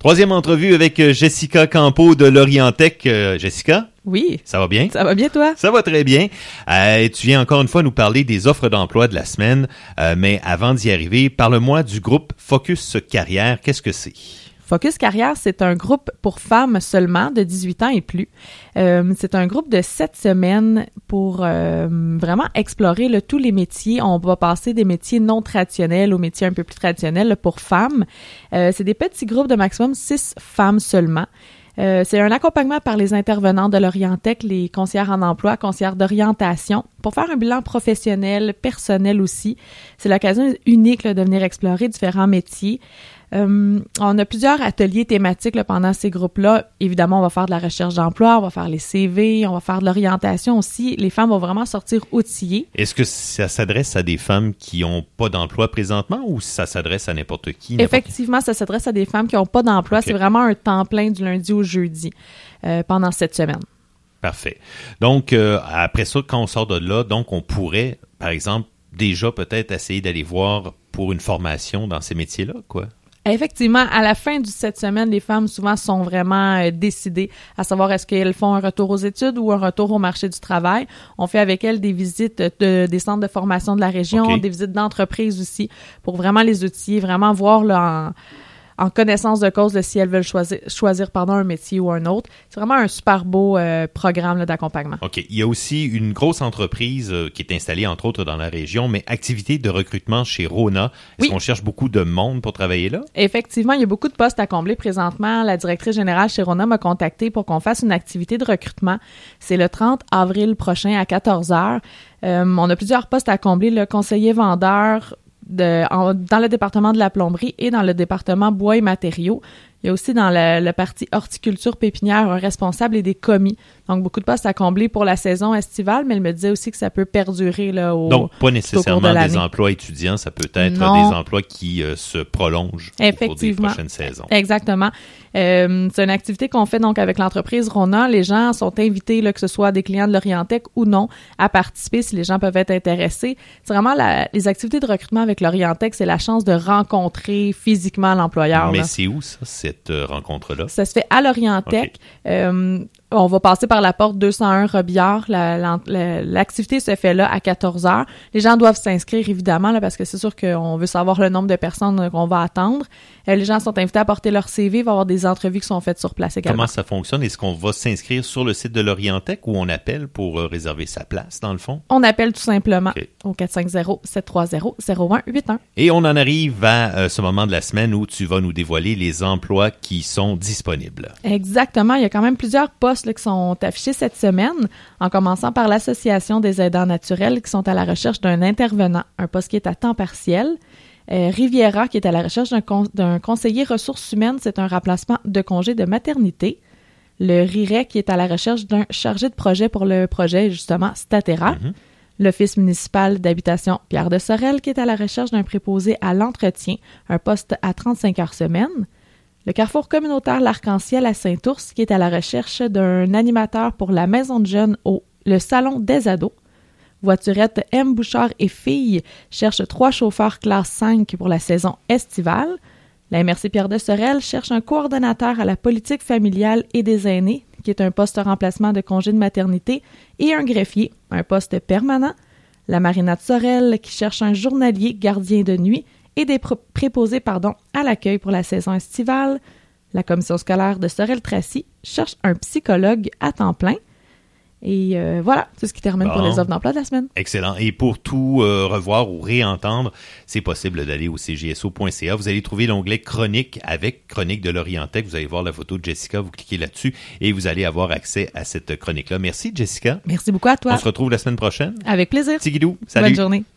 Troisième entrevue avec Jessica Campeau de Lorientech. Jessica? Oui. Ça va bien? Ça va bien, toi? Ça va très bien. Tu viens encore une fois nous parler des offres d'emploi de la semaine. Mais avant d'y arriver, parle-moi du groupe Focus Carrière. Qu'est-ce que c'est? Focus Carrière, c'est un groupe pour femmes seulement de 18 ans et plus. C'est un groupe de 7 semaines pour vraiment explorer tous les métiers. On va passer des métiers non traditionnels aux métiers un peu plus traditionnels là, pour femmes. C'est des petits groupes de maximum 6 femmes seulement. C'est un accompagnement par les intervenants de Lorientech, les conseillères en emploi, conseillères d'orientation, pour faire un bilan professionnel, personnel aussi. C'est l'occasion unique là, de venir explorer différents métiers. On a plusieurs ateliers thématiques là, pendant ces groupes-là. Évidemment, on va faire de la recherche d'emploi, on va faire les CV, on va faire de l'orientation aussi. Les femmes vont vraiment sortir outillées. Est-ce que ça s'adresse à des femmes qui n'ont pas d'emploi présentement ou ça s'adresse à n'importe qui? Effectivement, ça s'adresse à des femmes qui n'ont pas d'emploi. Okay. C'est vraiment un temps plein du lundi au jeudi pendant 7 semaines. Parfait. Donc, après ça, quand on sort de là, donc on pourrait, par exemple, déjà peut-être essayer d'aller voir pour une formation dans ces métiers-là, quoi? Effectivement, à la fin du 7 semaines, les femmes souvent sont vraiment décidées à savoir est-ce qu'elles font un retour aux études ou un retour au marché du travail. On fait avec elles des visites des centres de formation de la région, okay. Des visites d'entreprise aussi, pour vraiment les outiller, vraiment voir là, en connaissance de cause si elles veulent choisir un métier ou un autre. C'est vraiment un super beau programme là, d'accompagnement. OK. Il y a aussi une grosse entreprise qui est installée, entre autres, dans la région, mais activité de recrutement chez Rona. Est-ce qu'on cherche beaucoup de monde pour travailler là? Effectivement, il y a beaucoup de postes à combler présentement. La directrice générale chez Rona m'a contacté pour qu'on fasse une activité de recrutement. C'est le 30 avril prochain à 14h. On a plusieurs postes à combler, le conseiller vendeur, dans le département de la plomberie et dans le département bois et matériaux. Il y a aussi dans la partie horticulture pépinière un responsable et des commis. Donc, beaucoup de postes à combler pour la saison estivale, mais elle me disait aussi que ça peut perdurer là, donc, pas nécessairement des emplois étudiants, ça peut être des emplois qui se prolongent au cours des prochaines saisons. Exactement. C'est une activité qu'on fait donc avec l'entreprise Rona. Les gens sont invités, là, que ce soit des clients de Lorientech ou non, à participer si les gens peuvent être intéressés. C'est vraiment les activités de recrutement avec Lorientech, c'est la chance de rencontrer physiquement l'employeur. Mais là. C'est où ça, cette rencontre-là? Ça se fait à Lorientech. Okay. On va passer par la porte 201 Robillard. L'activité se fait là à 14h. Les gens doivent s'inscrire, évidemment, là, parce que c'est sûr qu'on veut savoir le nombre de personnes qu'on va attendre. Les gens sont invités à porter leur CV. Il va y avoir des entrevues qui sont faites sur place également. Comment ça fonctionne? Est-ce qu'on va s'inscrire sur le site de Lorientech ou on appelle pour réserver sa place, dans le fond? On appelle tout simplement au 450-730-0181. Et on en arrive à ce moment de la semaine où tu vas nous dévoiler les emplois qui sont disponibles. Exactement. Il y a quand même plusieurs postes là, qui sont affichés cette semaine, en commençant par l'Association des aidants naturels qui sont à la recherche d'un intervenant, un poste qui est à temps partiel. Riviera qui est à la recherche d'un conseiller ressources humaines, c'est un remplacement de congé de maternité. Le RIREC qui est à la recherche d'un chargé de projet pour le projet, justement, Statera. Mm-hmm. L'Office municipal d'habitation Pierre de Sorel qui est à la recherche d'un préposé à l'entretien, un poste à 35 heures semaine. Le Carrefour communautaire L'Arc-en-Ciel à Saint-Ours qui est à la recherche d'un animateur pour la maison de jeunes le Salon des ados. Voiturette M. Bouchard et Filles cherche 3 chauffeurs classe 5 pour la saison estivale. La MRC Pierre de Sorel cherche un coordonnateur à la politique familiale et des aînés, qui est un poste remplacement de congé de maternité, et un greffier, un poste permanent. La Marina de Sorel qui cherche un journalier gardien de nuit et des préposés à l'accueil pour la saison estivale. La commission scolaire de Sorel-Tracy cherche un psychologue à temps plein. Et voilà, c'est ce qui termine pour les offres d'emploi de la semaine. Excellent. Et pour tout revoir ou réentendre, c'est possible d'aller au cgso.ca. Vous allez trouver l'onglet Chronique avec Chronique de Lorientech. Vous allez voir la photo de Jessica, vous cliquez là-dessus et vous allez avoir accès à cette chronique-là. Merci, Jessica. Merci beaucoup à toi. On se retrouve la semaine prochaine. Avec plaisir. Tigidou, salut. Bonne journée.